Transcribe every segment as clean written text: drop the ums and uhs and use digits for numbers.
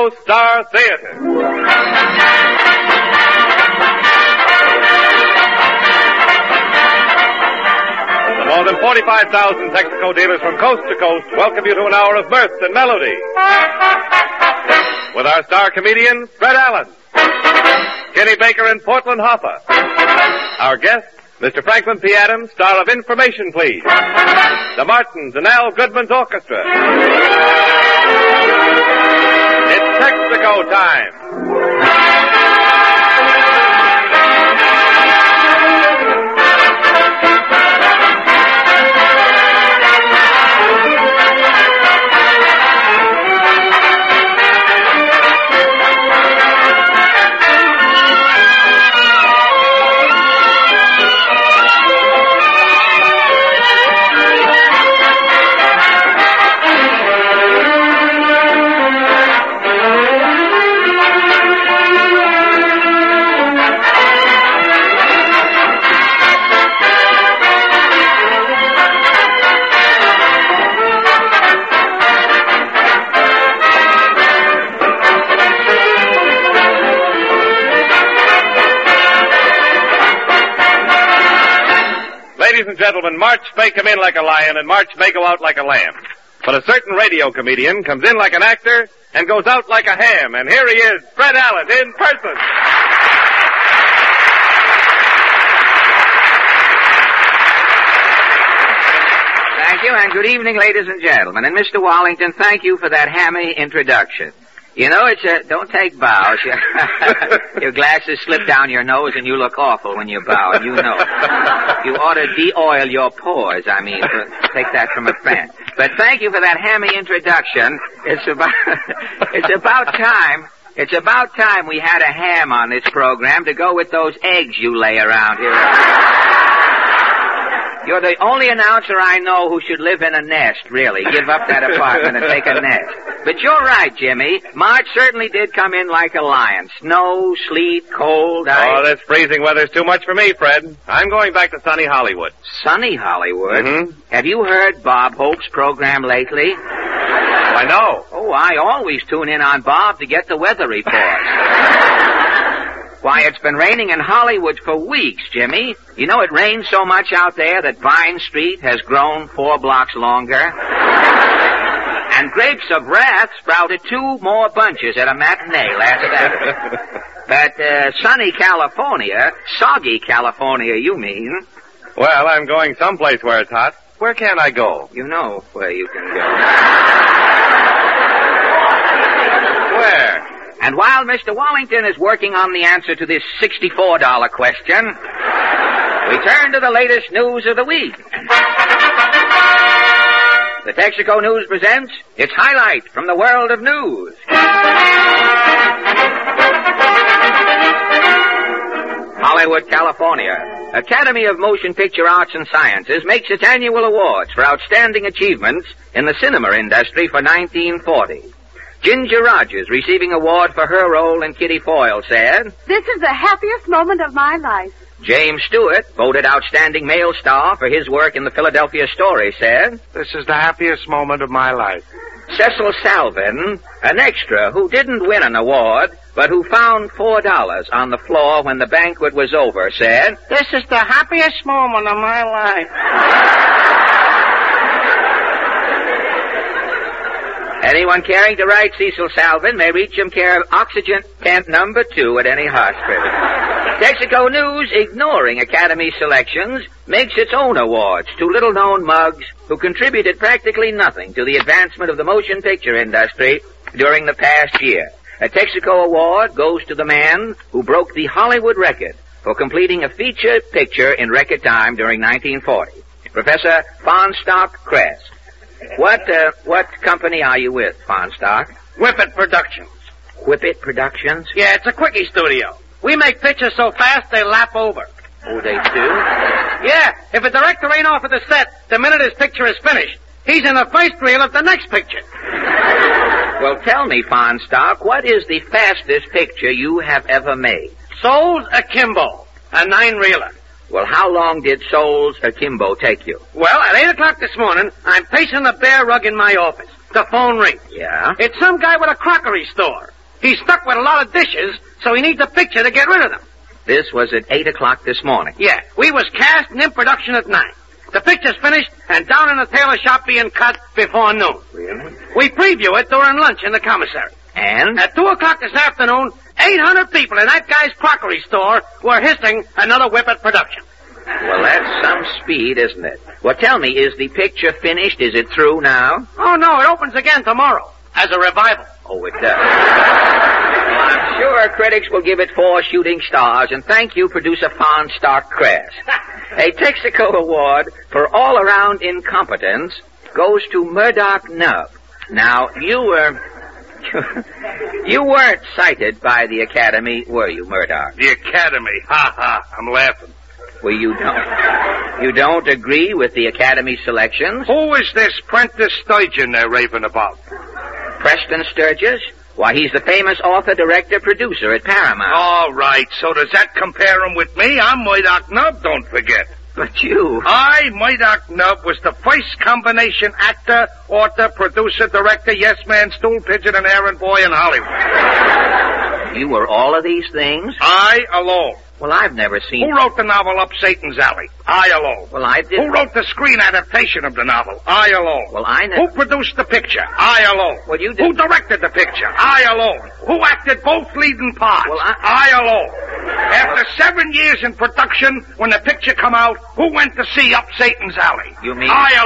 Texaco Star Theater. The more than 45,000 Texaco dealers from coast to coast welcome you to an hour of mirth and melody. With our star comedian, Fred Allen, Kenny Baker and Portland Hoffa. Our guest, Mr. Franklin P. Adams, star of Information, Please. The Martins and Al Goodman's Orchestra. It's Texaco time. Ladies and gentlemen, March may come in like a lion and March may go out like a lamb. But a certain radio comedian comes in like an actor and goes out like a ham. And here he is, Fred Allen, in person. Thank you, and good evening, ladies and gentlemen. And Mr. Wallington, thank you for that hammy introduction. You know, don't take bows. Your glasses slip down your nose and you look awful when you bow, and you know. You ought to de-oil your pores, take that from a friend. But thank you for that hammy introduction. It's about time we had a ham on this program to go with those eggs you lay around here. You're the only announcer I know who should live in a nest, really. Give up that apartment and take a nest. But you're right, Jimmy. March certainly did come in like a lion. Snow, sleet, cold, ice. Oh, this freezing weather's too much for me, Fred. I'm going back to sunny Hollywood. Sunny Hollywood? Mm-hmm. Have you heard Bob Hope's program lately? I know. Oh, I always tune in on Bob to get the weather reports. Why, it's been raining in Hollywood for weeks, Jimmy. You know, it rained so much out there that Vine Street has grown 4 blocks longer. And Grapes of Wrath sprouted 2 more bunches at a matinee last Saturday. But sunny California, soggy California, you mean? Well, I'm going someplace where it's hot. Where can I go? You know where you can go. Where? And while Mr. Wallington is working on the answer to this $64 question, we turn to the latest news of the week. The Texaco News presents its highlight from the world of news. Hollywood, California. Academy of Motion Picture Arts and Sciences makes its annual awards for outstanding achievements in the cinema industry for 1940. Ginger Rogers, receiving award for her role in Kitty Foyle, said, "This is the happiest moment of my life." James Stewart, voted outstanding male star for his work in the Philadelphia Story, said, "This is the happiest moment of my life." Cecil Salvin, an extra who didn't win an award, but who found $4 on the floor when the banquet was over, said, "This is the happiest moment of my life." Anyone caring to write Cecil Salvin may reach him care of Oxygen Tent Number 2 at any hospital. Texaco News, ignoring Academy selections, makes its own awards to little-known mugs who contributed practically nothing to the advancement of the motion picture industry during the past year. A Texaco award goes to the man who broke the Hollywood record for completing a feature picture in record time during 1940. Professor Fahnestock Kress. What company are you with, Fahnestock? Whippet Productions. Whippet Productions? Yeah, it's a quickie studio. We make pictures so fast they lap over. Oh, they do? Yeah, if a director ain't off at the set the minute his picture is finished, he's in the first reel of the next picture. Well, tell me, Fahnestock, what is the fastest picture you have ever made? Souls Akimbo, a 9-reeler. Well, how long did Souls Akimbo take you? Well, at 8 o'clock this morning, I'm pacing the bare rug in my office. The phone rings. Yeah? It's some guy with a crockery store. He's stuck with a lot of dishes, so he needs a picture to get rid of them. This was at 8 o'clock this morning. Yeah, we was cast and in production at 9. The picture's finished and down in the tailor shop being cut before noon. Really? We preview it during lunch in the commissary. And? At 2 o'clock this afternoon, 800 people in that guy's crockery store were hissing another Whippet production. Well, that's some speed, isn't it? Well, tell me, is the picture finished? Is it through now? Oh, no, it opens again tomorrow as a revival. Oh, it does. Well, I'm sure critics will give it 4 shooting stars, and thank you, producer Fon Stark-Kress. A Texaco Award for all-around incompetence goes to Murdoch Nub. Now, you weren't cited by the Academy, were you, Murdoch? The Academy. Ha ha. I'm laughing. Well, you don't agree with the Academy selections? Who is this Prentice Sturgeon they're raving about? Preston Sturgis? Why, he's the famous author, director, producer at Paramount. All right, so does that compare him with me? I'm Murdoch Nub, don't forget. But you... Murdoch Nub, was the first combination actor, author, producer, director, yes-man, stool pigeon, and errand boy in Hollywood. You were all of these things? I alone. Well, I've never seen... Who wrote the novel Up Satan's Alley? I alone. Well, I didn't... Who wrote the screen adaptation of the novel? I alone. Well, I never... Who produced the picture? I alone. Well, you did... Who directed the picture? I alone. Who acted both leading parts? Well, I alone. After 7 years in production, when the picture come out, who went to see Up Satan's Alley? You mean... I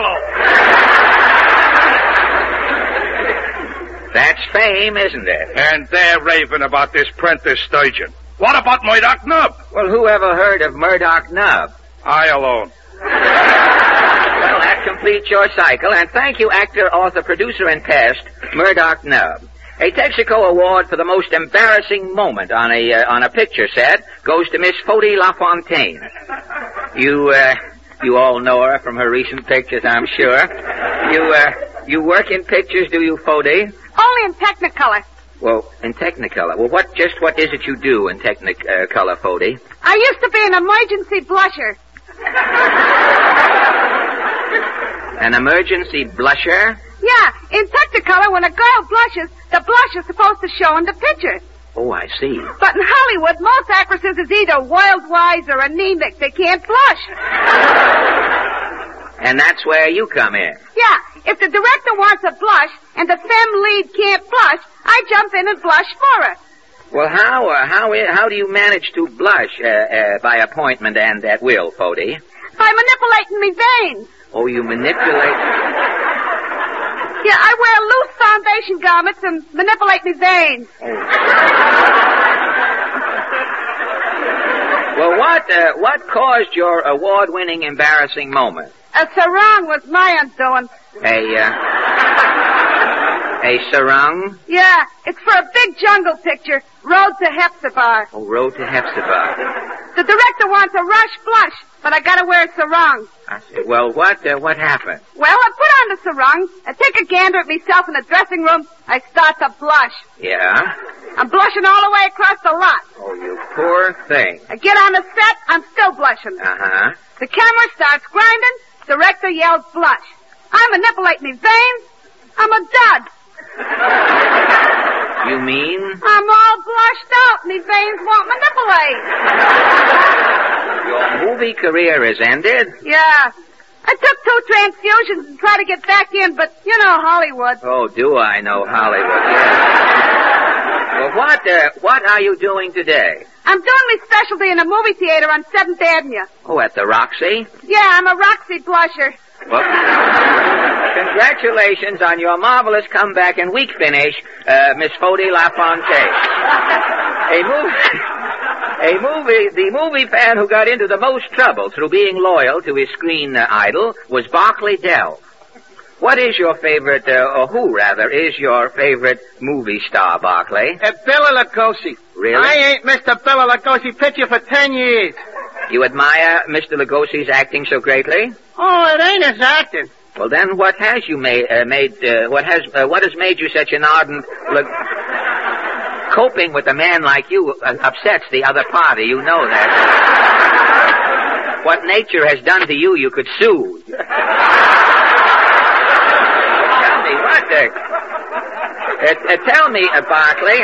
alone. That's fame, isn't it? And they're raving about this Prentice Sturgeon. What about Murdoch Nub? Well, who ever heard of Murdoch Nub? I alone. Well, that completes your cycle, and thank you, actor, author, producer, and pest, Murdoch Nub. A Texaco Award for the most embarrassing moment on a picture set goes to Miss Fody LaFontaine. You all know her from her recent pictures, I'm sure. You work in pictures, do you, Fody? Only in Technicolor. Well, in Technicolor. Well, what is it you do in Technicolor, Fody? I used to be an emergency blusher. An emergency blusher? Yeah, in Technicolor, when a girl blushes, the blush is supposed to show in the picture. Oh, I see. But in Hollywood, most actresses is either wild, wise, or anemic. They can't blush. And that's where you come in. Yeah, if the director wants a blush and the femme lead can't blush, I jump in and blush for her. Well, how do you manage to blush by appointment and at will, Fody? By manipulating me veins. Oh, you manipulate... Yeah, I wear loose foundation garments and manipulate me veins. Oh. Well, what caused your award-winning embarrassing moment? A sarong was my undoing. A sarong? Yeah, it's for a big jungle picture, Road to Hepzibah. Oh, Road to Hepzibah. The director wants a rush blush, but I gotta wear a sarong. I see. Well, what happened? Well, I put on the sarong, I take a gander at myself in the dressing room, I start to blush. Yeah? I'm blushing all the way across the lot. Oh, you poor thing. I get on the set, I'm still blushing. Uh-huh. The camera starts grinding, director yells blush. I manipulate me veins, I'm a dud. You mean? I'm all blushed out, me veins won't manipulate. Your movie career is ended? Yeah. I took 2 transfusions and tried to get back in, but you know Hollywood. Oh, do I know Hollywood? Well, what are you doing today? I'm doing my specialty in a movie theater on 7th Avenue. Oh, at the Roxy? Yeah, I'm a Roxy blusher. Well, congratulations on your marvelous comeback and week finish, Miss Fody LaFontaine. The movie fan who got into the most trouble through being loyal to his screen idol was Barclay Delve. What is your favorite, or who rather, is your favorite movie star, Barclay? Bela Lugosi. Really? I ain't Mr. Bela Lugosi picture for 10 years. You admire Mr. Lugosi's acting so greatly? Oh, it ain't his acting. Well, then, what has made you such an ardent? Coping with a man like you upsets the other party. You know that. What nature has done to you, you could sue. Tell me, Tell me, Barclay.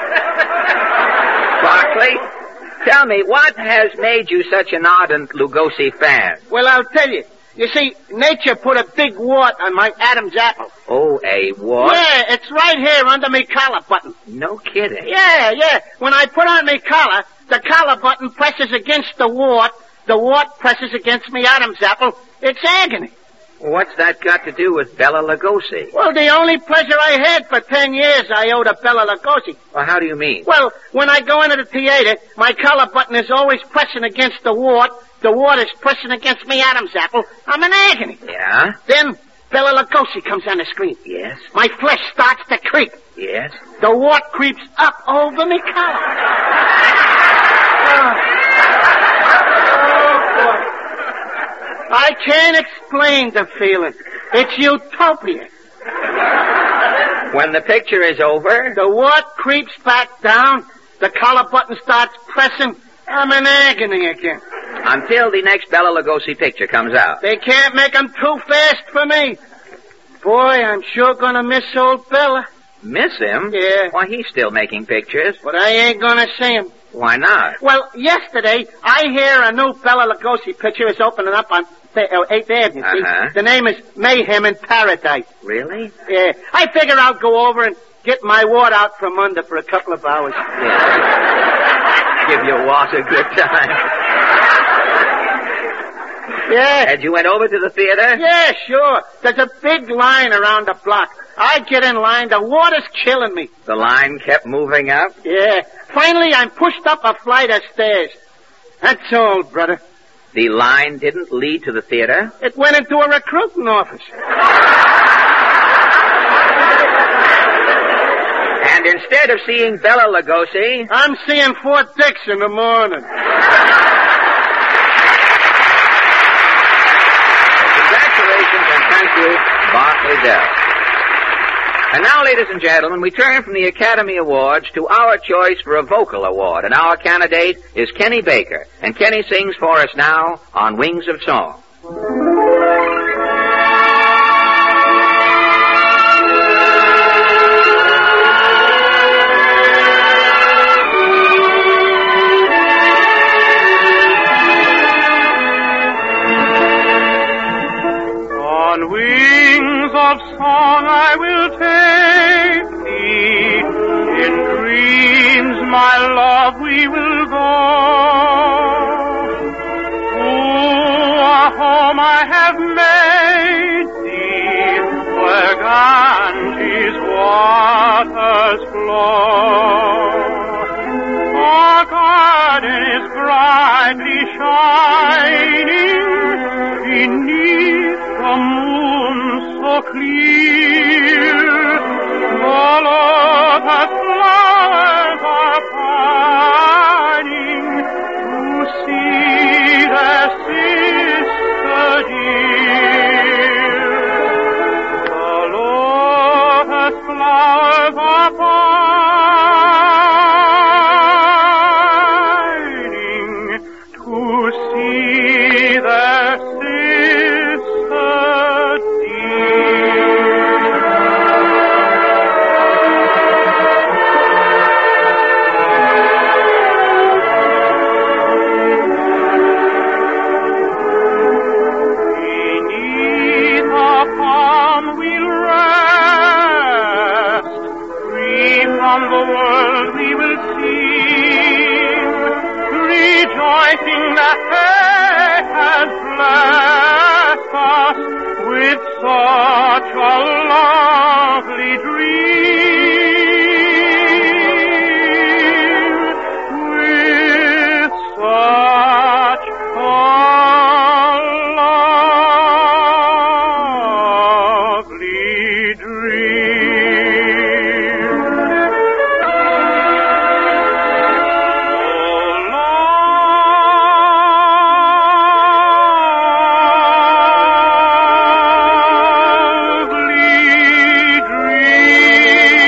Barclay, tell me, what has made you such an ardent Lugosi fan? Well, I'll tell you. You see, nature put a big wart on my Adam's apple. Oh, a wart? Yeah, it's right here under me collar button. No kidding. Yeah. When I put on me collar, the collar button presses against the wart presses against me Adam's apple. It's agony. What's that got to do with Bela Lugosi? Well, the only pleasure I had for 10 years I owe to Bela Lugosi. Well, how do you mean? Well, when I go into the theater, my collar button is always pressing against the wart is pressing against me Adam's apple. I'm in agony. Yeah? Then Bela Lugosi comes on the screen. Yes? My flesh starts to creep. Yes? The wart creeps up over me collar. I can't explain the feeling. It's utopia. When the picture is over? The wart creeps back down. The collar button starts pressing. I'm in agony again. Until the next Bela Lugosi picture comes out. They can't make 'em too fast for me. Boy, I'm sure gonna miss old Bela. Miss him? Yeah. Why, he's still making pictures. But I ain't gonna see him. Why not? Well, yesterday, I hear a new Bela Lugosi picture is opening up on 8th Avenue. Uh-huh. The name is Mayhem in Paradise. Really? Yeah. I figure I'll go over and get my wart out from under for a couple of hours. Yeah. Give your wart a good time. Yeah. And you went over to the theater? Yeah, sure. There's a big line around the block. I get in line. The water's killing me. The line kept moving up? Yeah. Finally, I'm pushed up a flight of stairs. That's all, brother. The line didn't lead to the theater? It went into a recruiting office. And instead of seeing Bela Lugosi... I'm seeing Fort Dix in the morning. Congratulations and thank you, Barclay Dell. And now, ladies and gentlemen, we turn from the Academy Awards to our choice for a vocal award. And our candidate is Kenny Baker. And Kenny sings for us now on Wings of Song. On wings of song I will take thee, in dreams, my love, we will go. To a home I have made thee, where Ganges waters flow. Our garden is brightly shining beneath the moon so clear. The lotus flowers are pining to see their sister dear. The lotus flowers are pining to see their sister dear. Beneath a palm we'll rest, free from the world we will sing, rejoicing that fate has blessed us with such a lovely dream, with such a lovely dream. Lovely dream.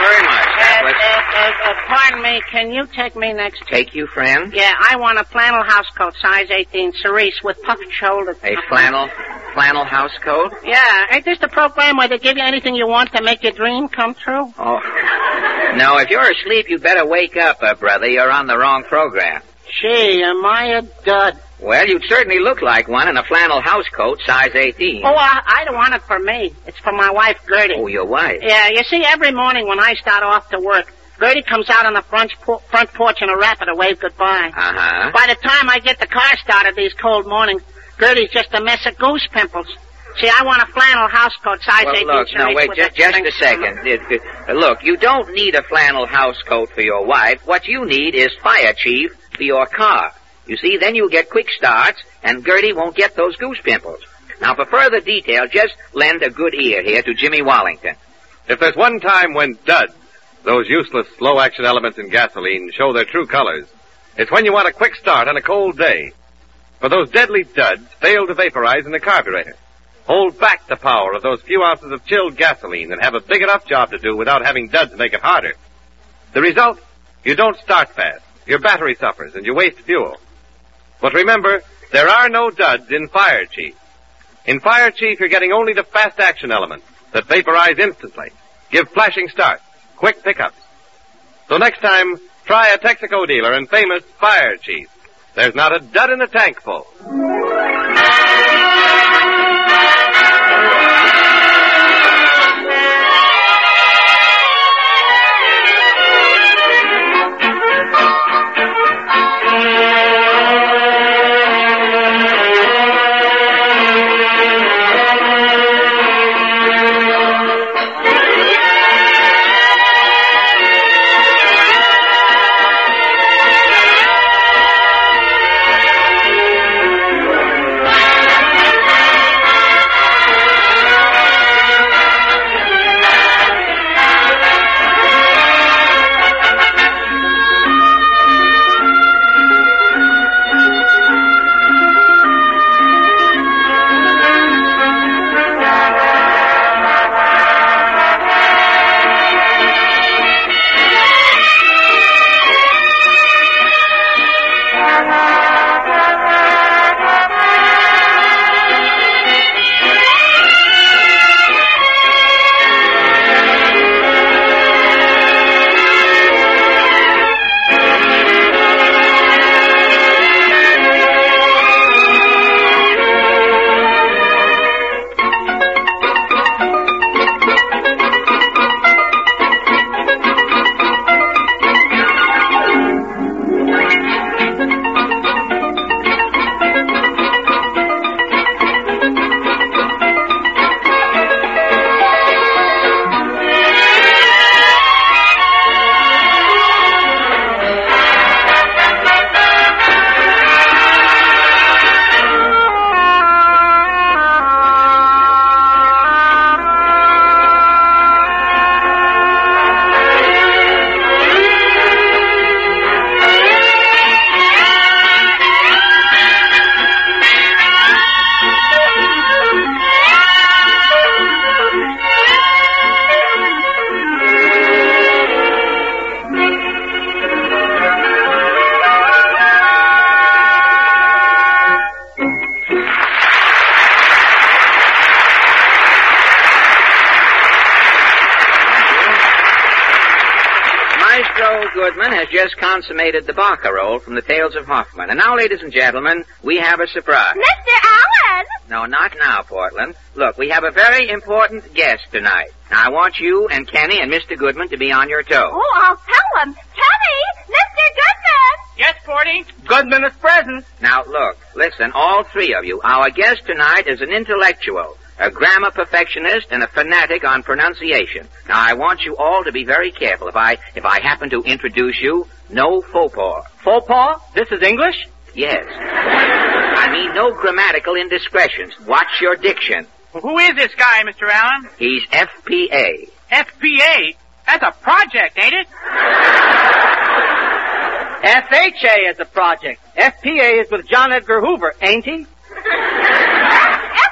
very much. Pardon me, can you take me next? Take you, friend? Yeah, I want a flannel house coat, size 18, cerise, with puffed shoulders. A flannel house coat? Yeah, ain't this the program where they give you anything you want to make your dream come true? Oh. No, if you're asleep, you better wake up, brother. You're on the wrong program. Gee, am I a dud? Well, you'd certainly look like one in a flannel house coat, size 18. Oh, I don't want it for me. It's for my wife, Gertie. Oh, your wife? Yeah, you see, every morning when I start off to work, Gertie comes out on the front porch in a wrapper to wave goodbye. Uh-huh. By the time I get the car started these cold mornings, Gertie's just a mess of goose pimples. See, I want a flannel house coat, size 18. Look, no, wait, just a second. Look, you don't need a flannel house coat for your wife. What you need is fire chief for your car. You see, then you'll get quick starts, and Gertie won't get those goose pimples. Now, for further detail, just lend a good ear here to Jimmy Wallington. If there's one time when duds, those useless slow-action elements in gasoline, show their true colors, it's when you want a quick start on a cold day. For those deadly duds fail to vaporize in the carburetor. Hold back the power of those few ounces of chilled gasoline and have a big enough job to do without having duds make it harder. The result? You don't start fast. Your battery suffers and you waste fuel. But remember, there are no duds in Fire Chief. In Fire Chief, you're getting only the fast action elements that vaporize instantly, give flashing starts, quick pickups. So next time, try a Texaco dealer and famous Fire Chief. There's not a dud in the tank full. Goodman has just consummated the barcarolle from the Tales of Hoffman. And now, ladies and gentlemen, we have a surprise. Mr. Allen! No, not now, Portland. Look, we have a very important guest tonight. Now, I want you and Kenny and Mr. Goodman to be on your toes. Oh, I'll tell him. Kenny! Mr. Goodman! Yes, Porty? Goodman is present. Now, look, listen, all three of you. Our guest tonight is an intellectual, a grammar perfectionist, and a fanatic on pronunciation. Now, I want you all to be very careful. If I happen to introduce you, no faux pas. Faux pas? This is English? Yes. I mean, no grammatical indiscretions. Watch your diction. Who is this guy, Mr. Allen? He's FPA. FPA? That's a project, ain't it? FHA is a project. FPA is with John Edgar Hoover, ain't he?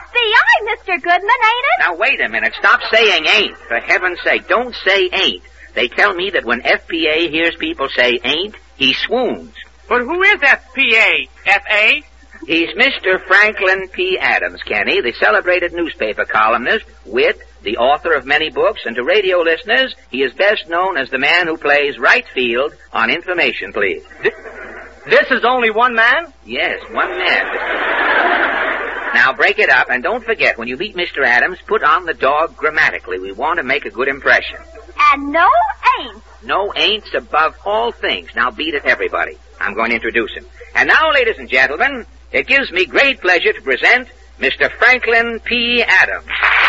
FBI, Mr. Goodman, ain't it? Now, wait a minute. Stop saying ain't. For heaven's sake, don't say ain't. They tell me that when FPA hears people say ain't, he swoons. But who is FPA? F.A.? He's Mr. Franklin P. Adams, Kenny, the celebrated newspaper columnist, wit, the author of many books, and to radio listeners, he is best known as the man who plays right field on Information Please. This is only one man? Yes, one man. Now break it up, and don't forget, when you meet Mr. Adams, put on the dog grammatically. We want to make a good impression. And no ain't. No ain't's above all things. Now beat it, everybody. I'm going to introduce him. And now, ladies and gentlemen, it gives me great pleasure to present Mr. Franklin P. Adams.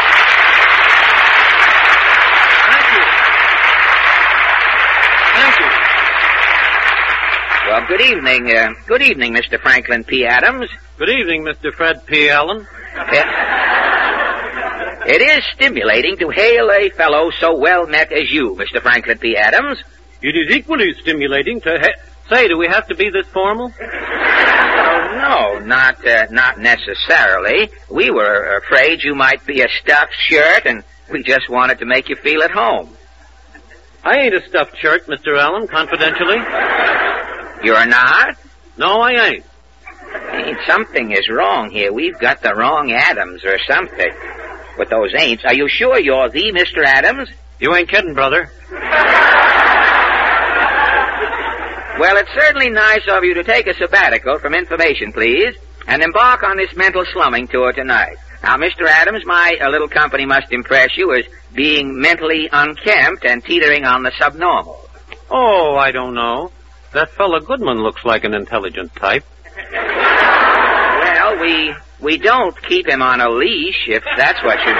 Thank you. Well, good evening, Mr. Franklin P. Adams. Good evening, Mr. Fred P. Allen. It is stimulating to hail a fellow so well met as you, Mr. Franklin P. Adams. It is equally stimulating to say, do we have to be this formal? Oh, no, not necessarily. We were afraid you might be a stuffed shirt, and we just wanted to make you feel at home. I ain't a stuffed shirt, Mr. Allen, confidentially. You're not? No, I ain't. Something is wrong here. We've got the wrong Adams or something. With those ain'ts. Are you sure you're the Mr. Adams? You ain't kidding, brother. Well, it's certainly nice of you to take a sabbatical from Information Please and embark on this mental slumming tour tonight. Now, Mr. Adams, my little company must impress you as being mentally unkempt and teetering on the subnormal. Oh, I don't know. That fella Goodman looks like an intelligent type. Well, we don't keep him on a leash, if that's what you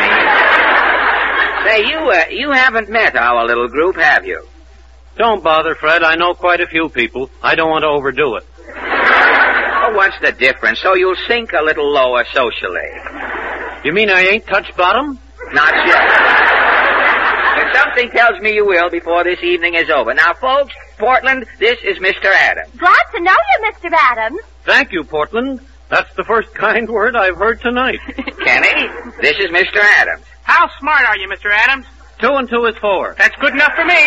mean. Say, you haven't met our little group, have you? Don't bother, Fred. I know quite a few people. I don't want to overdo it. Oh, what's the difference? So you'll sink a little lower socially. You mean I ain't touched bottom? Not yet. But something tells me you will before this evening is over. Now, folks, Portland, this is Mr. Adams. Glad to know you, Mr. Adams. Thank you, Portland. That's the first kind word I've heard tonight. Kenny, this is Mr. Adams. How smart are you, Mr. Adams? 2 and 2 is 4. That's good enough for me.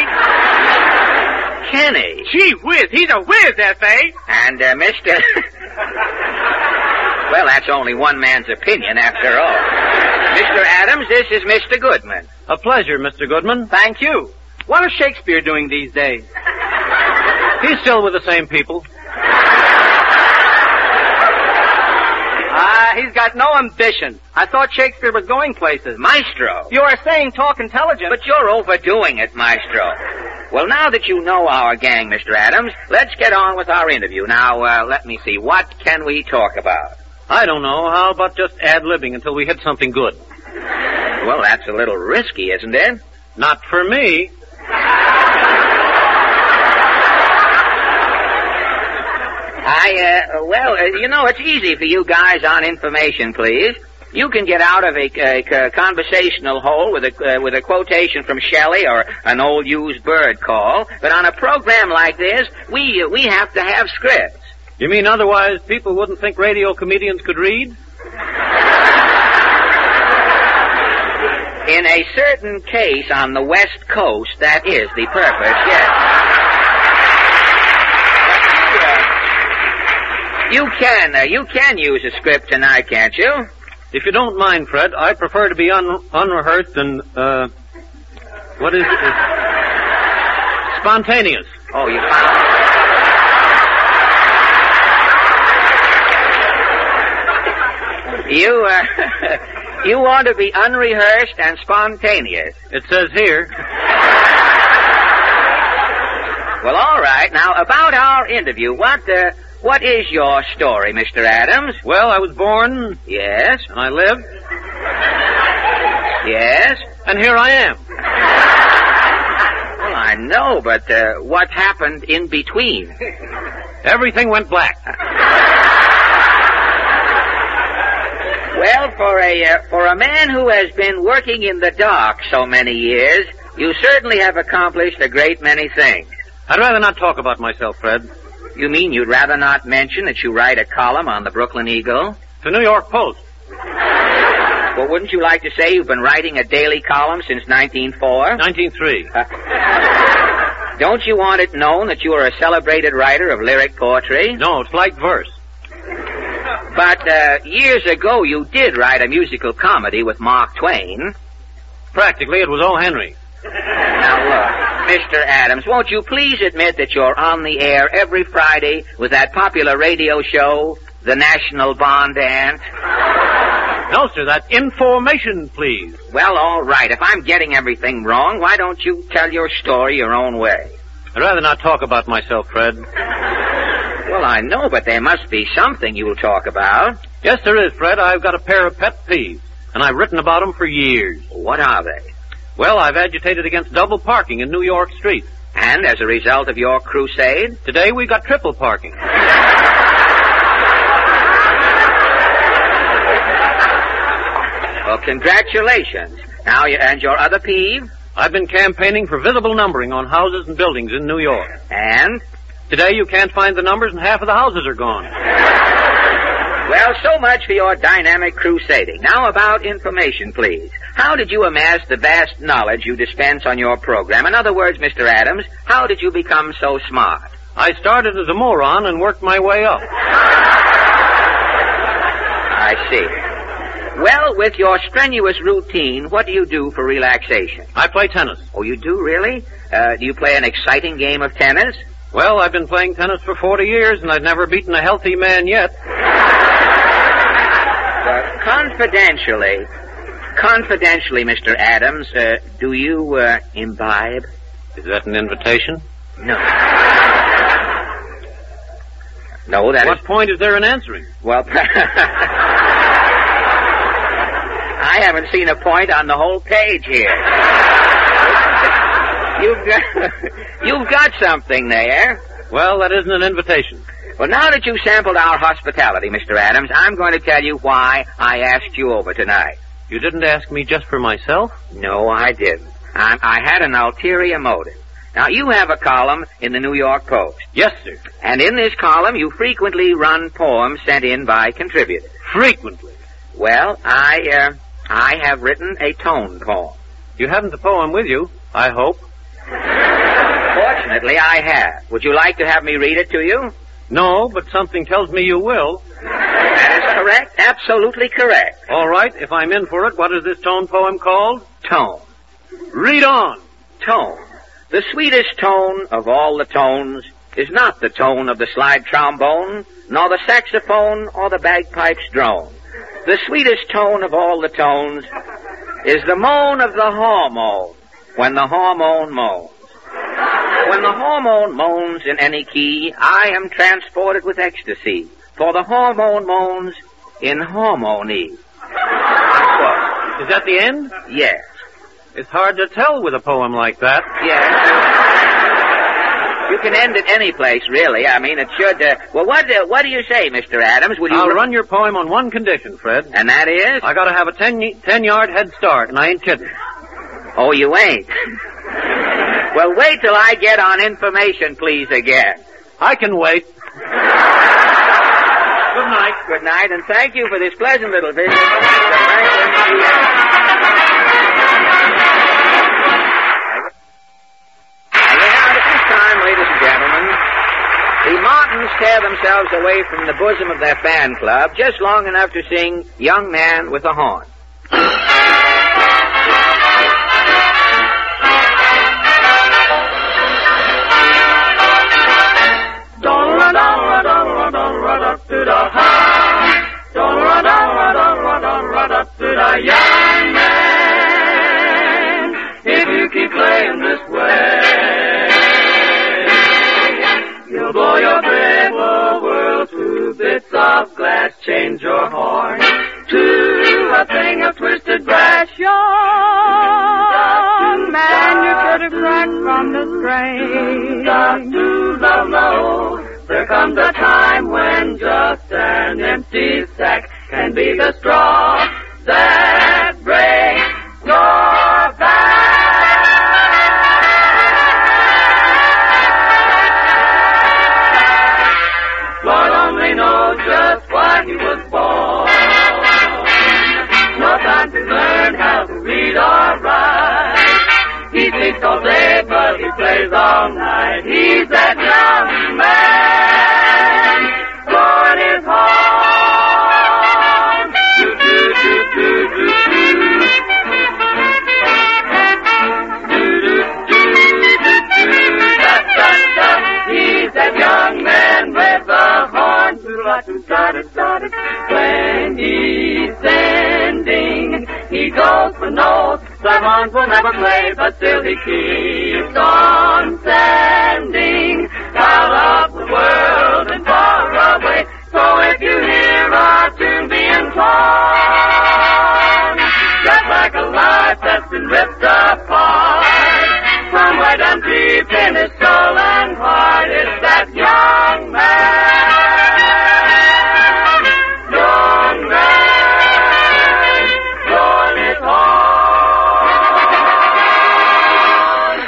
Kenny. Gee whiz, he's a whiz, F.A. And, Mr. Well, that's only one man's opinion, after all. Mr. Adams, this is Mr. Goodman. A pleasure, Mr. Goodman. Thank you. What is Shakespeare doing these days? He's still with the same people. He's got no ambition. I thought Shakespeare was going places. Maestro. You are saying talk intelligent. But you're overdoing it, Maestro. Well, now that you know our gang, Mr. Adams, let's get on with our interview. Now, let me see. What can we talk about? I don't know. How about just ad-libbing until we hit something good? Well, that's a little risky, isn't it? Not for me. It's easy for you guys on Information Please. You can get out of a conversational hole with a quotation from Shelley or an old used bird call, but on a program like this, we have to have scripts. You mean otherwise people wouldn't think radio comedians could read? In a certain case on the West Coast, that is the purpose, yes. You can use a script tonight, can't you? If you don't mind, Fred, I prefer to be unrehearsed and, what is it? Spontaneous. Oh, you found You want to be unrehearsed and spontaneous. It says here. Well, all right. Now, about our interview, what is your story, Mr. Adams? Well, I was born. Yes. And I lived. Yes. And here I am. Well, I know, but what happened in between? Everything went black. Well, for a man who has been working in the dark so many years, you certainly have accomplished a great many things. I'd rather not talk about myself, Fred. You mean you'd rather not mention that you write a column on the Brooklyn Eagle? The New York Post. Well, wouldn't you like to say you've been writing a daily column since 1904? 1903. Don't you want it known that you are a celebrated writer of lyric poetry? No, it's light verse. But years ago you did write a musical comedy with Mark Twain. Practically, it was O. Henry. Now look, Mr. Adams, won't you please admit that you're on the air every Friday with that popular radio show, The National Bond Ant? No, sir, that's information, please. Well, all right. If I'm getting everything wrong, why don't you tell your story your own way? I'd rather not talk about myself, Fred. Well, I know, but there must be something you'll talk about. Yes, there is, Fred. I've got a pair of pet peeves, and I've written about them for years. What are they? Well, I've agitated against double parking in New York streets. And as a result of your crusade? Today we got triple parking. Well, congratulations. Now, and your other peeve? I've been campaigning for visible numbering on houses and buildings in New York. And? Today you can't find the numbers and half of the houses are gone. Well, so much for your dynamic crusading. Now about information, please. How did you amass the vast knowledge you dispense on your program? In other words, Mr. Adams, how did you become so smart? I started as a moron and worked my way up. I see. Well, with your strenuous routine, what do you do for relaxation? I play tennis. Oh, you do, really? Do you play an exciting game of tennis? Well, I've been playing tennis for 40 years, and I've never beaten a healthy man yet. Confidentially, Mr. Adams, do you imbibe? Is that an invitation? No. No, that What point is there in answering? Well, I haven't seen a point on the whole page here. You've got something there. Well, that isn't an invitation. Well, now that you've sampled our hospitality, Mr. Adams, I'm going to tell you why I asked you over tonight. You didn't ask me just for myself? No, I didn't. I had an ulterior motive. Now, you have a column in the New York Post. Yes, sir. And in this column, you frequently run poems sent in by contributors. Frequently? Well, I have written a tone poem. You haven't the poem with you, I hope. Fortunately, I have. Would you like to have me read it to you? No, but something tells me you will. That is correct. Absolutely correct. All right, if I'm in for it, what is this tone poem called? Tone. Read on. Tone. The sweetest tone of all the tones is not the tone of the slide trombone, nor the saxophone or the bagpipe's drone. The sweetest tone of all the tones is the moan of the hormone when the hormone moans. When the hormone moans in any key, I am transported with ecstasy, for the hormone moans in harmony. Is that the end? Yes. It's hard to tell with a poem like that. Yes. You can end it any place, really. I mean, it should... well, what do you say, Mr. Adams? Will you... I'll run your poem on one condition, Fred. And that is? I gotta have a 10-yard head start, and I ain't kidding. Oh, you ain't? Well, wait till I get on information, please, again. I can wait. Good night. Good night, and thank you for this pleasant little visit. Ladies and gentlemen, the Martins tear themselves away from the bosom of their fan club just long enough to sing Young Man with a Horn. Young man, if you keep playing this way, you'll blow your paper world to bits of glass, change your horn to a thing of twisted brass. Young man, you could have cracked from the strain. There comes a time when just an empty sack can be the straw that breaks your back. Lord only knows just why he was born. No time to all night. He's that young man blowing his horn. He's that young man with the horn. When he's sending, he goes for notes. Some horns will never play, but still he keeps on sending out of the world and far away. So if you hear a tune being torn, just like a life that's been ripped apart, somewhere down deep in his soul and heart, it's that young man, blowing his horn.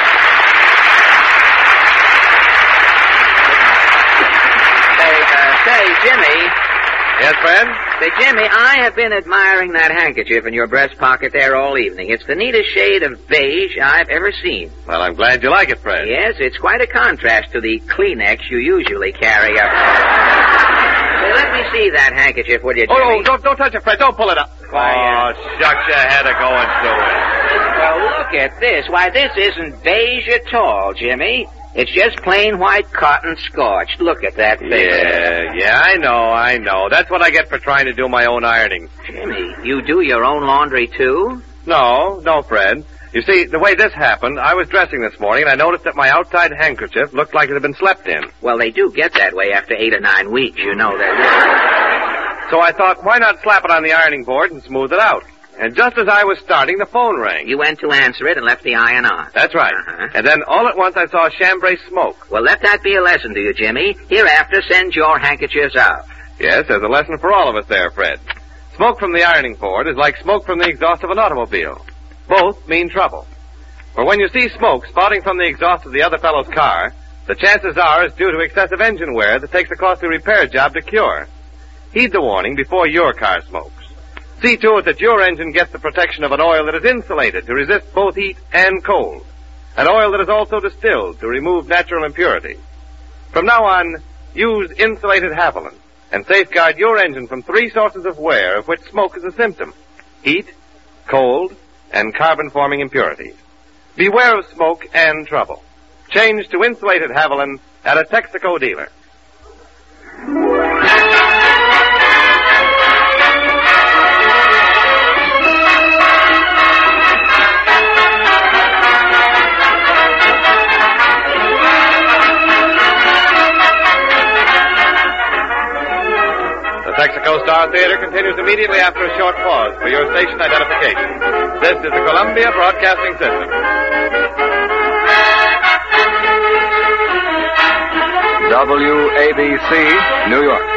Say, Jimmy. Yes, Fred? Say, Jimmy, I have been admiring that handkerchief in your breast pocket there all evening. It's the neatest shade of beige I've ever seen. Well, I'm glad you like it, Fred. Yes, it's quite a contrast to the Kleenex you usually carry up. Say, let me see that handkerchief, will you, Jimmy? Oh, don't touch it, Fred. Don't pull it up. Oh, shucks, you had to go and do it. Well, look at this. Why, this isn't beige at all, Jimmy. It's just plain white cotton scorched. Look at that thing. Yeah, I know. That's what I get for trying to do my own ironing. Jimmy, you do your own laundry, too? No, Fred. You see, the way this happened, I was dressing this morning, and I noticed that my outside handkerchief looked like it had been slept in. Well, they do get that way after 8 or 9 weeks, you know that. So I thought, why not slap it on the ironing board and smooth it out? And just as I was starting, the phone rang. You went to answer it and left the iron on. That's right. Uh-huh. And then all at once I saw chambray smoke. Well, let that be a lesson to you, Jimmy. Hereafter, send your handkerchiefs out. Yes, there's a lesson for all of us there, Fred. Smoke from the ironing board is like smoke from the exhaust of an automobile. Both mean trouble. For when you see smoke spouting from the exhaust of the other fellow's car, the chances are it's due to excessive engine wear that takes a costly repair job to cure. Heed the warning before your car smokes. See to it that your engine gets the protection of an oil that is insulated to resist both heat and cold. An oil that is also distilled to remove natural impurities. From now on, use insulated Haviland and safeguard your engine from 3 sources of wear of which smoke is a symptom: heat, cold, and carbon-forming impurities. Beware of smoke and trouble. Change to insulated Haviland at a Texaco dealer. Texaco Star Theater continues immediately after a short pause for your station identification. This is the Columbia Broadcasting System. WABC, New York.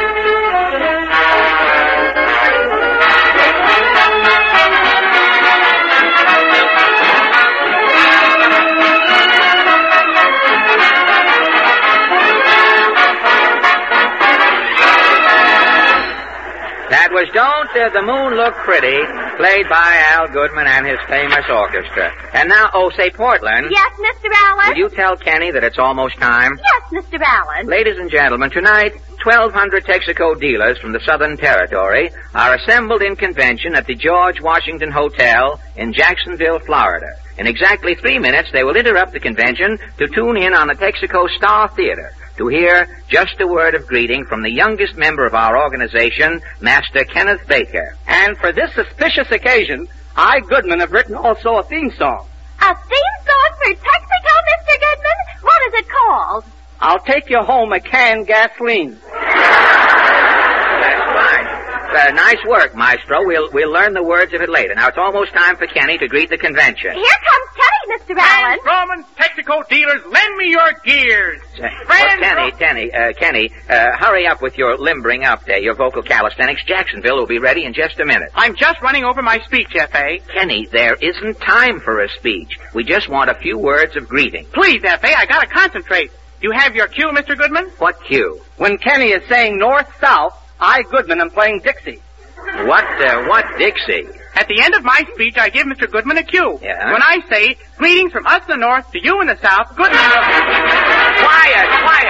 That was Don't the Moon Look Pretty, played by Al Goodman and his famous orchestra. And now, say, Portland. Yes, Mr. Allen? Will you tell Kenny that it's almost time? Yes, Mr. Allen. Ladies and gentlemen, tonight, 1,200 Texaco dealers from the Southern Territory are assembled in convention at the George Washington Hotel in Jacksonville, Florida. In exactly 3 minutes, they will interrupt the convention to tune in on the Texaco Star Theater to hear just a word of greeting from the youngest member of our organization, Master Kenneth Baker. And for this auspicious occasion, I, Goodman, have written also a theme song. A theme song for Texaco, Mr. Goodman? What is it called? I'll take you home a canned gasoline. That's fine. Nice work, Maestro. We'll learn the words of it later. Now, it's almost time for Kenny to greet the convention. Here comes Kenny, Mr. Allen. Roman Texaco dealers, lend me your gears. Kenny, hurry up with your limbering up there, your vocal calisthenics. Jacksonville will be ready in just a minute. I'm just running over my speech, F.A. Kenny, there isn't time for a speech. We just want a few words of greeting. Please, F.A., I gotta concentrate. You have your cue, Mr. Goodman? What cue? When Kenny is saying north-south, I, Goodman, am playing Dixie. What Dixie? At the end of my speech, I give Mr. Goodman a cue. Yeah? When I say, greetings from us in the north to you in the south, Goodman will... Quiet!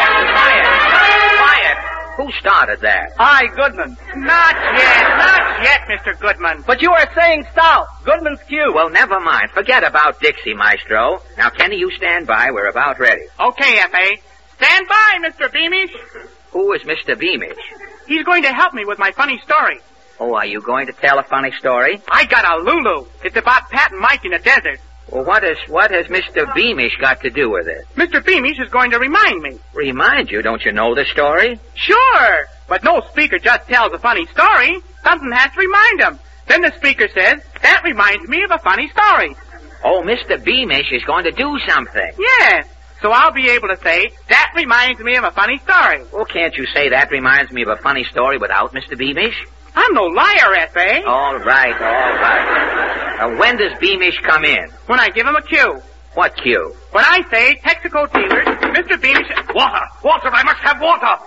Who started that? I, Goodman. Not yet, Mr. Goodman. But you are saying south. Goodman's cue. Well, never mind. Forget about Dixie, Maestro. Now, Kenny, you stand by. We're about ready. Okay, F.A. Stand by, Mr. Beamish. Who is Mr. Beamish? He's going to help me with my funny story. Oh, are you going to tell a funny story? I got a Lulu. It's about Pat and Mike in the desert. Well, what has Mr. Beamish got to do with it? Mr. Beamish is going to remind me. Remind you? Don't you know the story? Sure, but no speaker just tells a funny story. Something has to remind him. Then the speaker says, that reminds me of a funny story. Oh, Mr. Beamish is going to do something. Yes, so I'll be able to say, that reminds me of a funny story. Well, can't you say that reminds me of a funny story without Mr. Beamish? I'm no liar, F.A. All right. When does Beamish come in? When I give him a cue. What cue? When I say Texaco dealers, Mr. Beamish... Water, I must have water!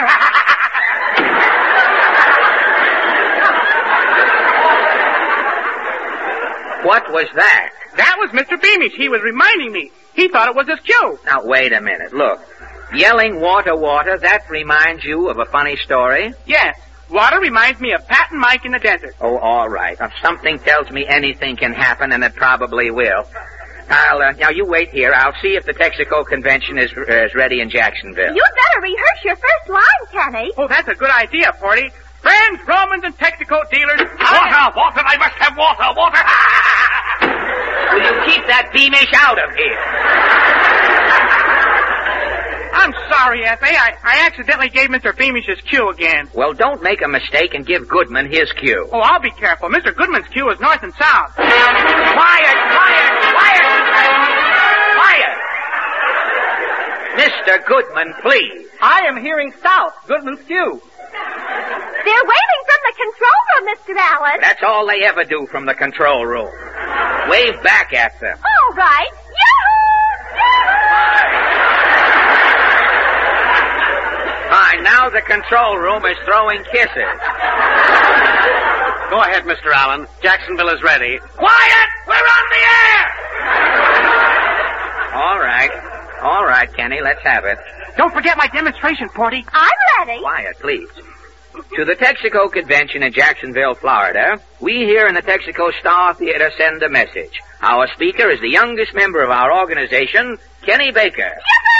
What was that? That was Mr. Beamish. He was reminding me. He thought it was his cue. Now, wait a minute. Look. Yelling water, that reminds you of a funny story? Yes. Water reminds me of Pat and Mike in the desert. Oh, all right. If something tells me anything can happen, and it probably will. Now you wait here. I'll see if the Texaco convention is ready in Jacksonville. You'd better rehearse your first line, Kenny. Oh, that's a good idea, Porty. Friends, Romans, and Texaco dealers... Water, I must have water! Will you keep that Beamish out of here? I'm sorry, F.A. I accidentally gave Mr. Beamish his cue again. Well, don't make a mistake and give Goodman his cue. Oh, I'll be careful. Mr. Goodman's cue is north and south. Quiet! Mr. Goodman, please. I am hearing south. Goodman's cue. They're waving from the control room, Mr. Allen. That's all they ever do from the control room. Wave back at them. All right. Yahoo! Fine, now the control room is throwing kisses. Go ahead, Mr. Allen. Jacksonville is ready. Quiet! We're on the air! All right, Kenny, let's have it. Don't forget my demonstration, Porty. I'm ready. Quiet, please. To the Texaco Convention in Jacksonville, Florida, we here in the Texaco Star Theater send a message. Our speaker is the youngest member of our organization, Kenny Baker.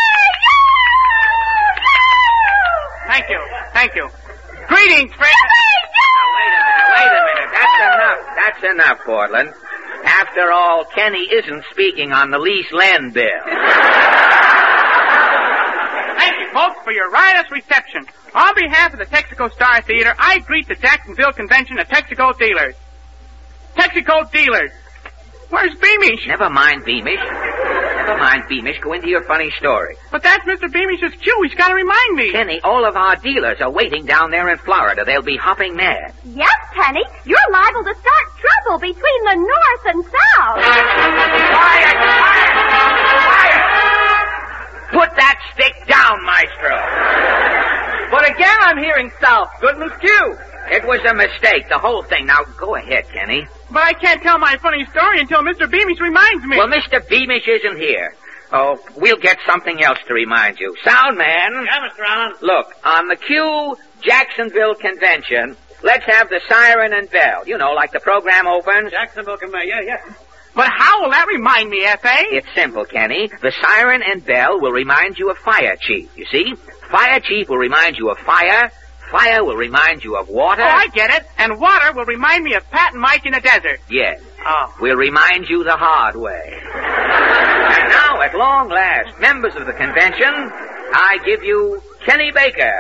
Thank you. Greetings, friends. Wait a minute. That's enough, Portland. After all, Kenny isn't speaking on the lease land bill. Thank you, folks, for your riotous reception. On behalf of the Texaco Star Theater, I greet the Jacksonville Convention of Texaco Dealers. Texaco Dealers. Where's Beamish? Never mind Beamish. Go into your funny story. But that's Mr. Beamish's cue. He's got to remind me. Kenny, all of our dealers are waiting down there in Florida. They'll be hopping mad. Yes, Kenny. You're liable to start trouble between the north and south. Quiet! Put that stick down, Maestro. But again, I'm hearing south. Goodman's cue. It was a mistake, the whole thing. Now, go ahead, Kenny. But I can't tell my funny story until Mr. Beamish reminds me. Well, Mr. Beamish isn't here. Oh, we'll get something else to remind you. Sound man. Yeah, Mr. Allen. Look, on the cue Jacksonville Convention, let's have the siren and bell. You know, like the program opens. Jacksonville Convention, yeah. But how will that remind me, F.A.? It's simple, Kenny. The siren and bell will remind you of Fire Chief, you see? Fire Chief will remind you of fire. Fire will remind you of water. Oh, I get it. And water will remind me of Pat and Mike in the desert. Yes. Oh. We'll remind you the hard way. And now, at long last, members of the convention, I give you Kenny Baker.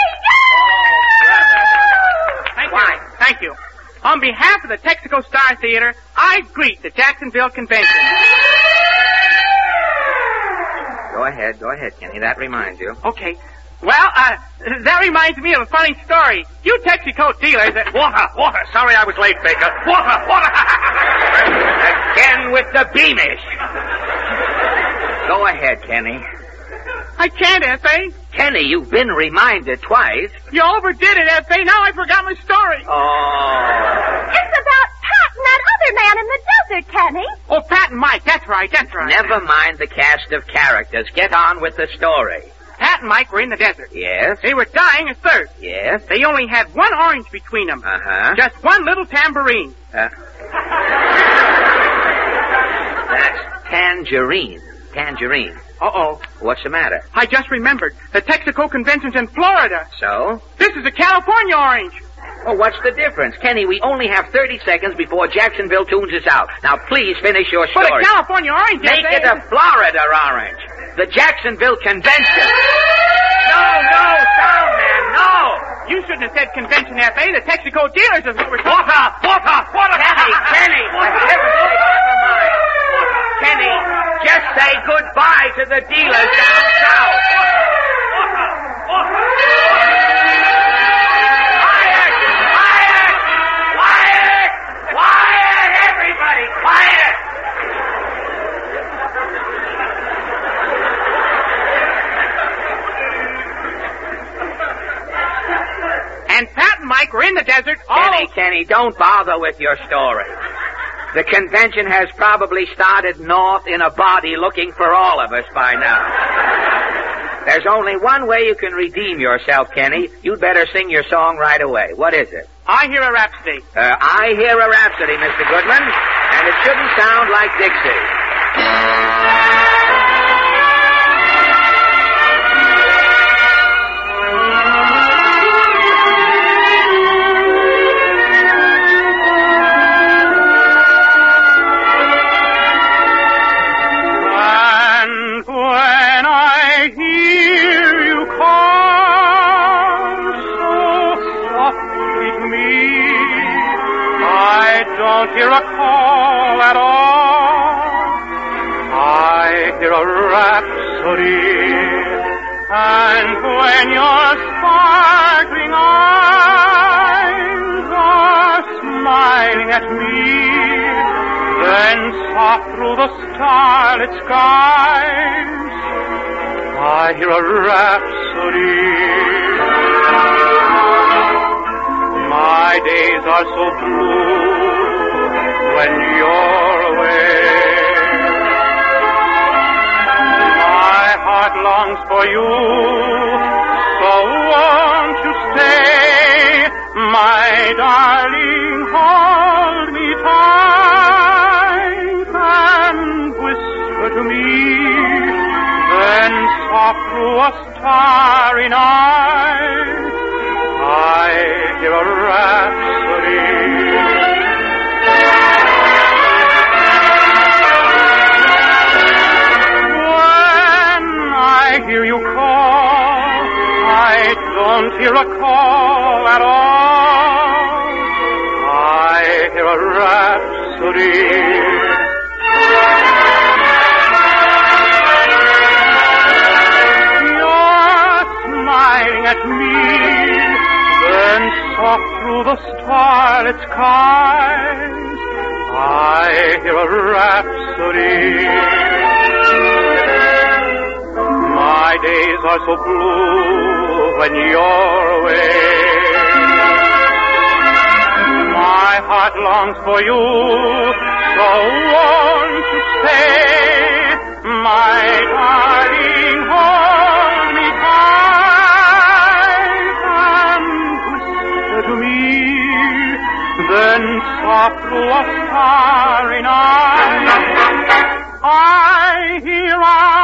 Thank you. On behalf of the Texaco Star Theater, I greet the Jacksonville Convention. Go ahead, Kenny. That reminds you. Okay. Well, that reminds me of a funny story. You Texaco dealers... Water! Sorry I was late, Baker. Water! Again with the Beamish. Go ahead, Kenny. I can't, F.A. Kenny, you've been reminded twice. You overdid it, F.A. Now I forgot my story. Oh. It's about Pat and desert man in the desert, Kenny. Oh, Pat and Mike. That's right. Never mind the cast of characters. Get on with the story. Pat and Mike were in the desert. Yes? They were dying of thirst. Yes? They only had one orange between them. Uh-huh. Just one little tambourine. That's tangerine. Tangerine. Uh-oh. What's the matter? I just remembered. The Texaco Convention's in Florida. So? This is a California orange. Oh, what's the difference? Kenny, we only have 30 seconds before Jacksonville tunes us out. Now, please finish your story. But a California orange, Make it a Florida orange. The Jacksonville Convention. No, sound man, no. You shouldn't have said Convention F.A. The Texaco dealers is what we're talking about. Water. Kenny, for heaven's sake, never mind. Kenny, just say goodbye to the dealers down south. Quiet, everybody, quiet. And Pat and Mike were in the desert. Kenny, don't bother with your story. The convention has probably started north in a body looking for all of us by now. There's only one way you can redeem yourself, Kenny. You'd better sing your song right away. What is it? I Hear a Rhapsody. I Hear a Rhapsody, Mr. Goodman. And it shouldn't sound like Dixie. Hear a call at all. I hear a rhapsody, and when your sparkling eyes are smiling at me, then soft through the starlit skies, I hear a rhapsody. My days are so blue when you're away. My heart longs for you, so won't you stay? My darling, hold me tight and whisper to me, then soft through a starry night, I hear a rhapsody. I hear you call, I don't hear a call at all. I hear a rhapsody. You're smiling at me, then soft through the starlit skies, I hear a rhapsody. My days are so blue when you're away. My heart longs for you, so won't you stay? My darling, hold me tight and whisper to me, then soft through a starry night, I hear a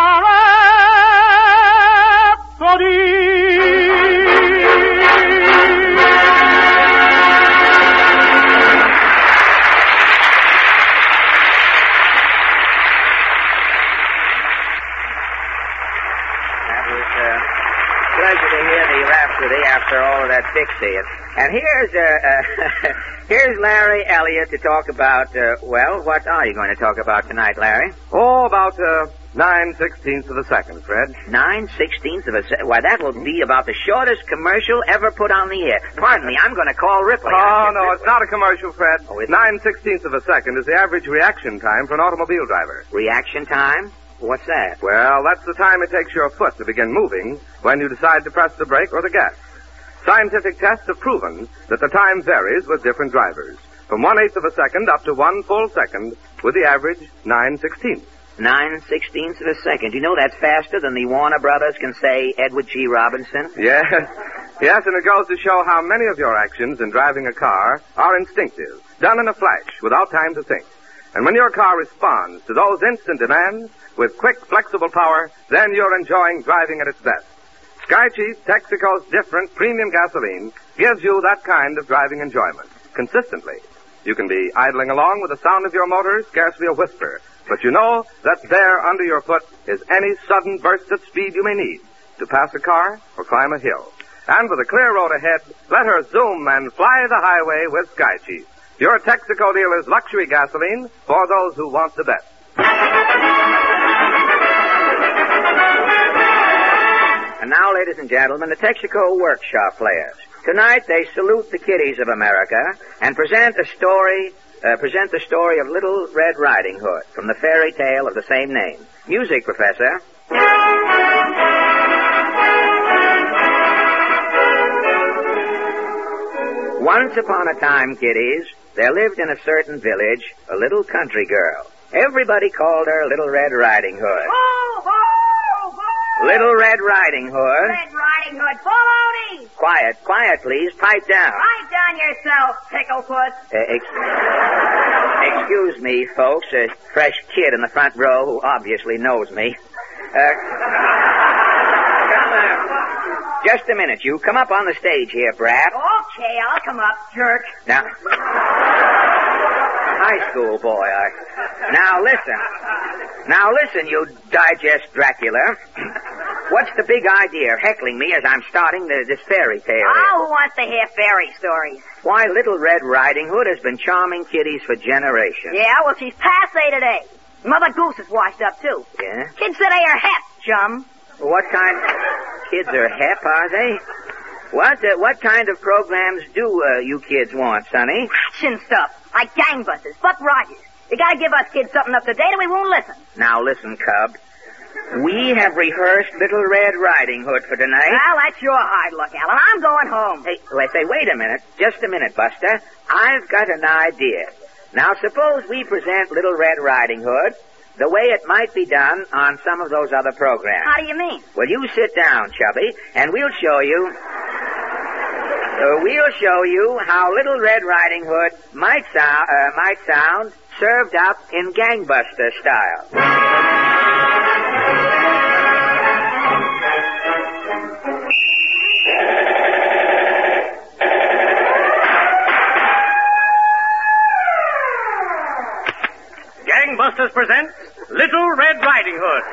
after all of that Dixie. And here's Larry Elliott to talk about, what are you going to talk about tonight, Larry? Oh, about 9/16 of a second, Fred. 9/16 of a second? Why, that will be about the shortest commercial ever put on the air. Pardon me, I'm going to call Ripley. Oh, no, it's not a commercial, Fred. 9/16 of a second is the average reaction time for an automobile driver. Reaction time? What's that? Well, that's the time it takes your foot to begin moving when you decide to press the brake or the gas. Scientific tests have proven that the time varies with different drivers. from 1/8 of a second up to 1 full second, with the average 9/16. 9/16 of a second. You know that's faster than the Warner Brothers can say Edward G. Robinson? Yes. Yes, and it goes to show how many of your actions in driving a car are instinctive, done in a flash, without time to think. And when your car responds to those instant demands with quick, flexible power, then you're enjoying driving at its best. Sky Chief Texaco's different premium gasoline gives you that kind of driving enjoyment, consistently. You can be idling along with the sound of your motor scarcely a whisper, but you know that there under your foot is any sudden burst of speed you may need to pass a car or climb a hill. And with a clear road ahead, let her zoom and fly the highway with Sky Chief, your Texaco dealer's luxury gasoline for those who want the best. And now, ladies and gentlemen, the Texaco Workshop Players. Tonight they salute the kiddies of America and present the story of Little Red Riding Hood from the fairy tale of the same name. Music, Professor. Once upon a time, kiddies, there lived in a certain village a little country girl. Everybody called her Little Red Riding Hood. Ho, ho, ho! Little Red Riding Hood. Red Riding Hood, baloney! Quiet, please. Pipe down. Pipe down yourself, Picklefoot. Excuse me, folks. A fresh kid in the front row who obviously knows me. Just a minute, you. Come up on the stage here, brat. Okay, I'll come up, jerk. Now, high school boy. Now listen, you digest Dracula. What's the big idea of heckling me as I'm starting this fairy tale? Oh, who wants to hear fairy stories? Why, Little Red Riding Hood has been charming kiddies for generations. Yeah, well, she's passé today. Mother Goose is washed up, too. Yeah? Kids say they are hep, chum. What kind... Kids are hep, are they? What kind of programs do you kids want, Sonny? Action stuff, like gangbusters, Buck Rogers. You gotta give us kids something up to date or we won't listen. Now listen, Cub. We have rehearsed Little Red Riding Hood for tonight. Well, that's your hard luck, Alan. I'm going home. Hey, wait a minute. Just a minute, Buster. I've got an idea. Now, suppose we present Little Red Riding Hood the way it might be done on some of those other programs. How do you mean? Well, you sit down, Chubby, and we'll show you how Little Red Riding Hood might sound served up in gangbuster style. Gangbusters presents Little Red Riding Hood.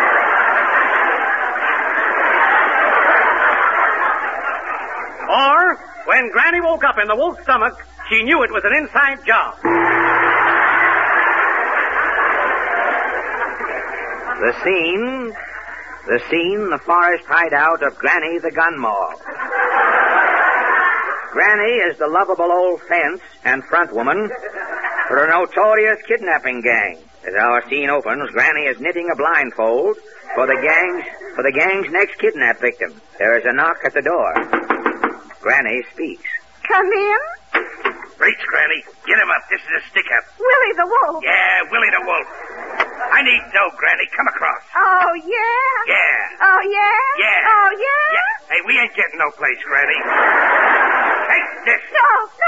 Or, when Granny woke up in the wolf's stomach, she knew it was an inside job. The scene, the forest hideout of Granny the Gun Moll. Granny is the lovable old fence and front woman for a notorious kidnapping gang. As our scene opens, Granny is knitting a blindfold for the gang's next kidnap victim. There is a knock at the door. Granny speaks. Come in. Reach, Granny. Get him up. This is a stick-up. Willie the Wolf. Yeah, Willie the Wolf. I need dough, Granny. Come across. Oh, yeah? Yeah. Oh, yeah? Yeah. Oh, yeah? Yeah. Hey, we ain't getting no place, Granny. Take this. No.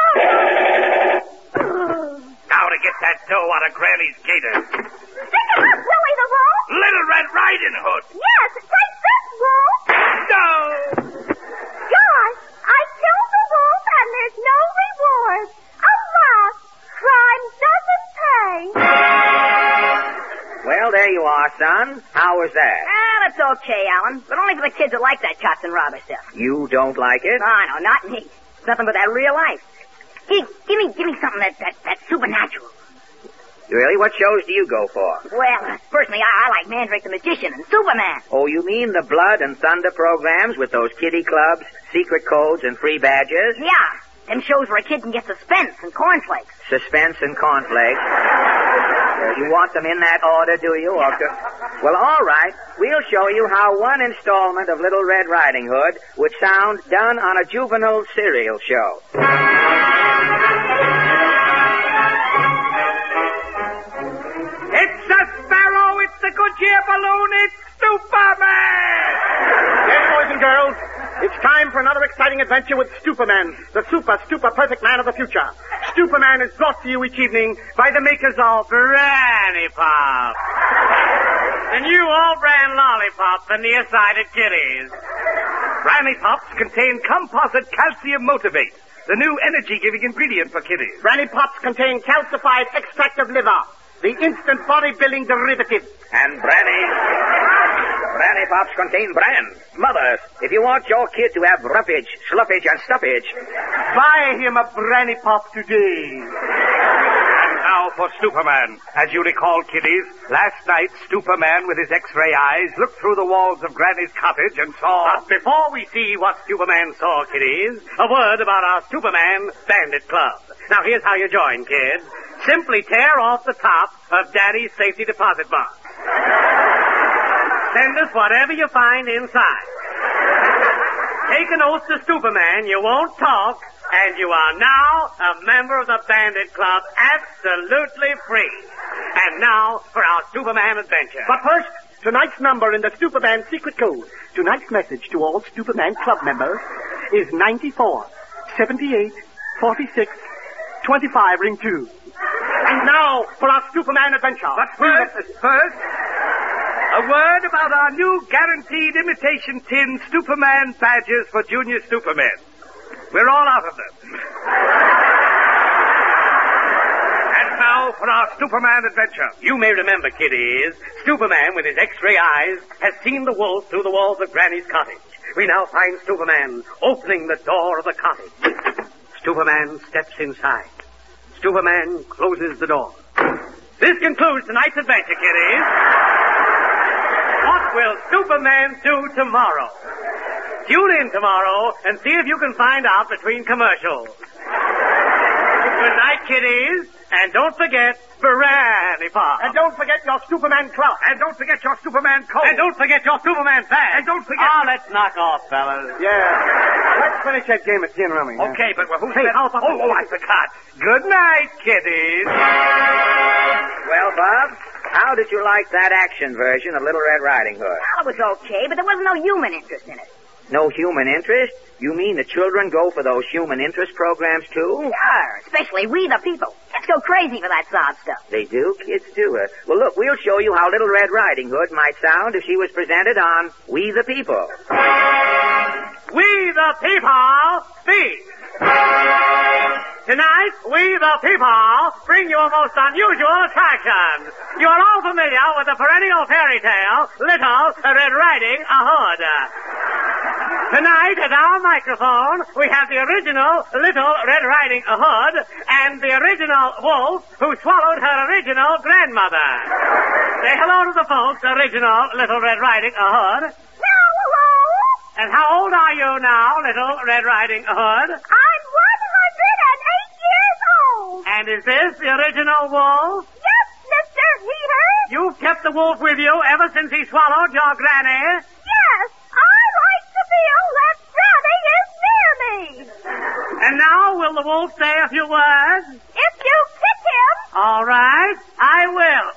Now to get that dough out of Granny's gator. Pick him up, Willie the Wolf. Little Red Riding Hood. Yes, take this, Wolf. No. Gosh, I killed the wolf and there's no reward. Alas, crime doesn't pay. Well, there you are, son. How was that? Ah, that's okay, Alan. But only for the kids that like that cops and robber stuff. You don't like it? No, not me. It's nothing but that real life. Give me something that's supernatural. Really? What shows do you go for? Well, personally, I like Mandrake the Magician and Superman. Oh, you mean the blood and thunder programs with those kiddie clubs, secret codes, and free badges? Yeah. Them shows where a kid can get suspense and cornflakes. Suspense and cornflakes. You want them in that order, do you? Yeah. Well, all right. We'll show you how one installment of Little Red Riding Hood would sound done on a juvenile serial show. the Goodyear balloon, it's Superman! Yes, boys and girls, it's time for another exciting adventure with Superman, the super perfect man of the future. Superman is brought to you each evening by the makers of Granny Pop. The new all-brand lollipops and nearsighted kitties. Granny Pops contain composite calcium motivate, the new energy-giving ingredient for kiddies. Granny Pops contain calcified extract of liver, the instant bodybuilding derivative. And Granny Pops contain bran. Mothers, if you want your kid to have roughage, sluffage, and stuffage, buy him a Granny Pop today. And now for Superman. As you recall, kiddies, last night, Superman with his X-ray eyes looked through the walls of Granny's cottage and saw... But before we see what Superman saw, kiddies, a word about our Superman Bandit Club. Now, here's how you join, kids. Simply tear off the top of Daddy's safety deposit box. Send us whatever you find inside. Take an oath to Superman you won't talk, and you are now a member of the Bandit Club, absolutely free. And now for our Superman adventure. But first, tonight's number in the Superman secret code. Tonight's message to all Superman Club members is 94 78 46 25 ring 2. And now for our Superman adventure. But first, a word about our new guaranteed imitation tin Superman badges for junior Supermen. We're all out of them. And now for our Superman adventure. You may remember, kiddies, Superman with his X-ray eyes has seen the wolf through the walls of Granny's cottage. We now find Superman opening the door of the cottage. Superman steps inside. Superman closes the door. This concludes tonight's adventure, kiddies. What will Superman do tomorrow? Tune in tomorrow and see if you can find out between commercials. Good night, kiddies. And don't forget Granny Pop. And don't forget your Superman Club. And don't forget your Superman coat. And don't forget your Superman bag. And don't forget... Oh, let's knock off, fellas. Yeah. Let's finish that game at gin rummy. Okay, but who's... Hey, how about... Oh, I forgot. Good night, kiddies. well, Bob, how did you like that action version of Little Red Riding Hood? Well, it was okay, but there wasn't no human interest in it. No human interest? You mean the children go for those human interest programs, too? Sure, especially we the people. Kids go crazy for that sob stuff. They do? Kids do. Well, look, we'll show you how Little Red Riding Hood might sound if she was presented on We the People. We the People speak. Tonight, we the people bring you a most unusual attraction. You are all familiar with the perennial fairy tale, Little Red Riding Hood. Tonight, at our microphone, we have the original Little Red Riding Hood and the original wolf who swallowed her original grandmother. Say hello to the folks, original Little Red Riding Hood. Hello. And how old are you now, Little Red Riding Hood? I'm 108 years old. And is this the original wolf? Yes, Mr. Heater. You've kept the wolf with you ever since he swallowed your granny? Yes, I like to feel that Granny is near me. And now will the wolf say a few words? If you kick him. All right, I will.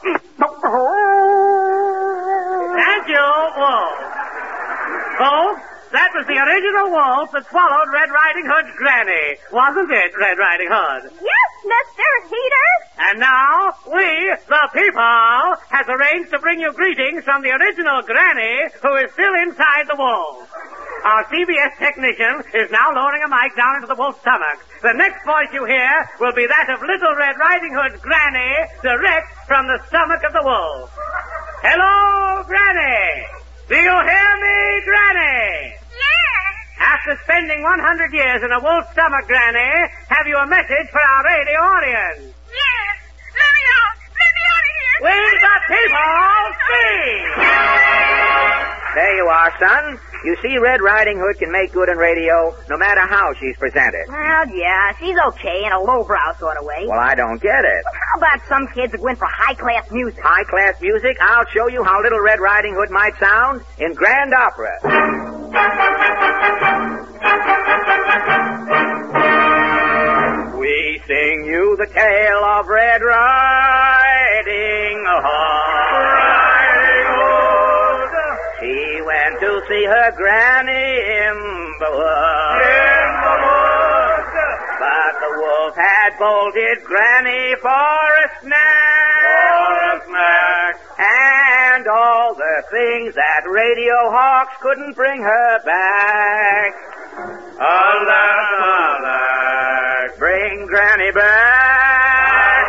Thank you, wolf. Folks, that was the original wolf that swallowed Red Riding Hood's granny. Wasn't it, Red Riding Hood? Yes, Mr. Heater. And now, we, the people, has arranged to bring you greetings from the original granny who is still inside the wolf. Our CBS technician is now lowering a mic down into the wolf's stomach. The next voice you hear will be that of Little Red Riding Hood's granny, direct from the stomach of the wolf. Hello, Granny! Do you hear me, Granny? Yes. After spending 100 years in a wolf's stomach, Granny, have you a message for our radio audience? Yes. Let me out of here. We the people speak! There you are, son. You see, Red Riding Hood can make good in radio no matter how she's presented. Well, yeah, she's okay in a lowbrow sort of way. Well, I don't get it. How about some kids that went for high-class music? High-class music? I'll show you how Little Red Riding Hood might sound in grand opera. We sing you the tale of Red Riding Hood. to see her granny in the woods. But the wolf had bolted Granny for a snack. And all the things that Radio Hawks couldn't bring her back. Alack, bring Granny back.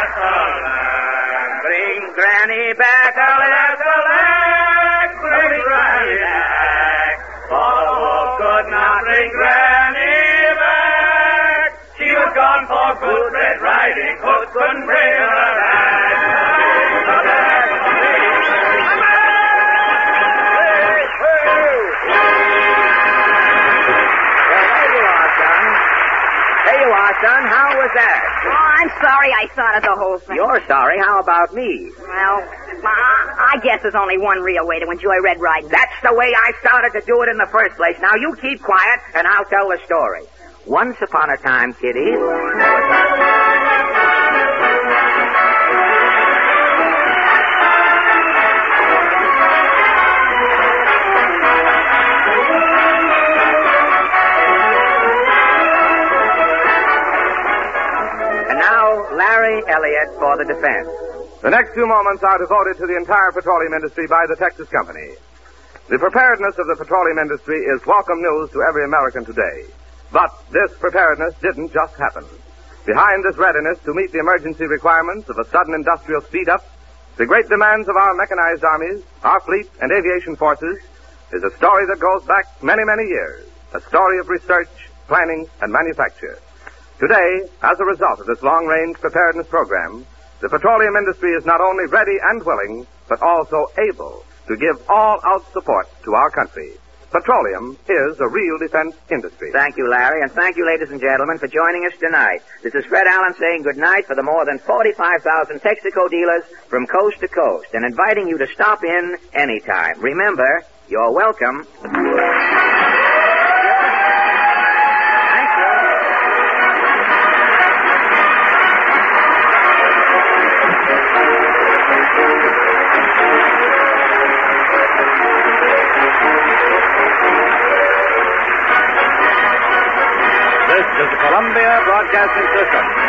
Bring Granny back, alack, bring Granny back. For the wolf could not bring Granny back. She was gone for good, Red Riding Hood couldn't bring her back. There you are, son. How was that? Oh, I'm sorry I started the whole thing. You're sorry. How about me? Well, I guess there's only one real way to enjoy Red Riding. That's the way I started to do it in the first place. Now, you keep quiet, and I'll tell the story. Once upon a time, kiddies... Larry Elliott for the defense. The next few moments are devoted to the entire petroleum industry by the Texas Company. The preparedness of the petroleum industry is welcome news to every American today. But this preparedness didn't just happen. Behind this readiness to meet the emergency requirements of a sudden industrial speed-up, the great demands of our mechanized armies, our fleet, and aviation forces, is a story that goes back many, many years. A story of research, planning, and manufacture. Today, as a result of this long-range preparedness program, the petroleum industry is not only ready and willing, but also able to give all-out support to our country. Petroleum is a real defense industry. Thank you, Larry, and thank you, ladies and gentlemen, for joining us tonight. This is Fred Allen saying good night for the more than 45,000 Texaco dealers from coast to coast and inviting you to stop in anytime. Remember, you're welcome. This is the Columbia Broadcasting System.